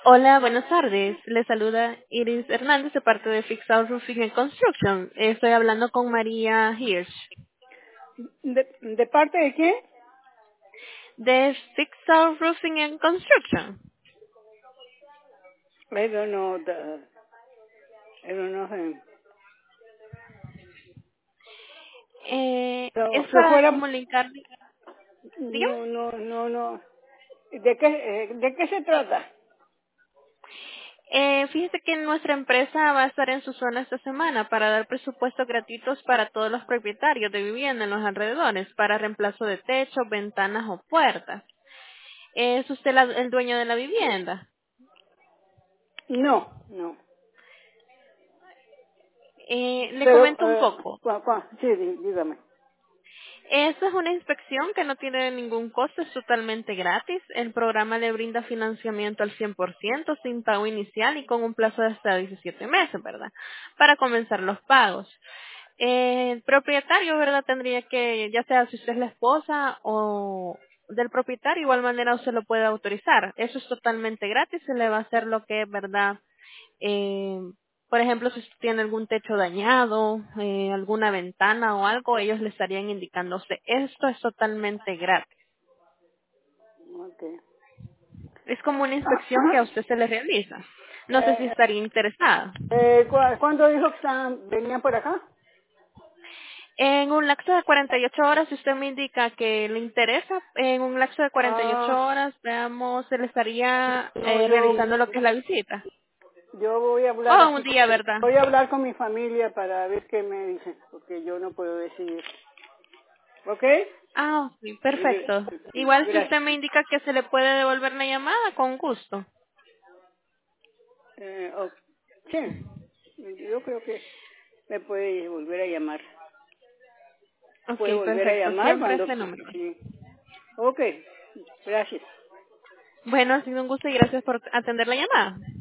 Hola, buenas tardes. Le saluda Iris Hernández de parte de Fixed Roofing and Construction. Estoy hablando con María Hirsch ¿De parte de quién? de Fixed Roofing and Construction. I don't know. I don't know him. Es So para fuera, comunicar. Dígame. no. ¿De qué se trata? Fíjese que nuestra empresa va a estar en su zona esta semana para dar presupuestos gratuitos para todos los propietarios de vivienda en los alrededores para reemplazo de techo, ventanas o puertas. ¿Es usted el dueño de la vivienda? No. Le Pero, comento un poco. sí, dígame. Esta es una inspección que no tiene ningún costo, es totalmente gratis. El programa le brinda financiamiento al 100% sin pago inicial y con un plazo de hasta 17 meses, ¿verdad? Para comenzar los pagos. El propietario, ¿verdad? Tendría que, ya sea si usted es la esposa o del propietario, igual manera usted lo puede autorizar. Eso es totalmente gratis, se le va a hacer lo que es, ¿verdad? Eh, por ejemplo, si usted tiene algún techo dañado, alguna ventana o algo, ellos le estarían indicando a usted. Esto es totalmente gratis. Okay. Es como una inspección que a usted se le realiza. No sé si estaría interesada. ¿Cuándo dijo que venían por acá? En un lapso de 48 horas, si usted me indica que le interesa, en un lapso de 48 Ah, horas, veamos, se le estaría no, realizando lo que es la visita. yo voy a hablar O un aquí, día, ¿verdad? voy a hablar con mi familia para ver qué me dicen, porque yo no puedo decidir. ¿Ok? Ah, sí, perfecto. Igual si Gracias. usted me indica que se le puede devolver la llamada, con gusto. Oh, sí, yo creo que me puede volver a llamar. Ok, Puede volver a perfecto. llamar Siempre cuando... ese número. Sí. Ok, gracias. Bueno, ha sido un gusto y gracias por atender la llamada.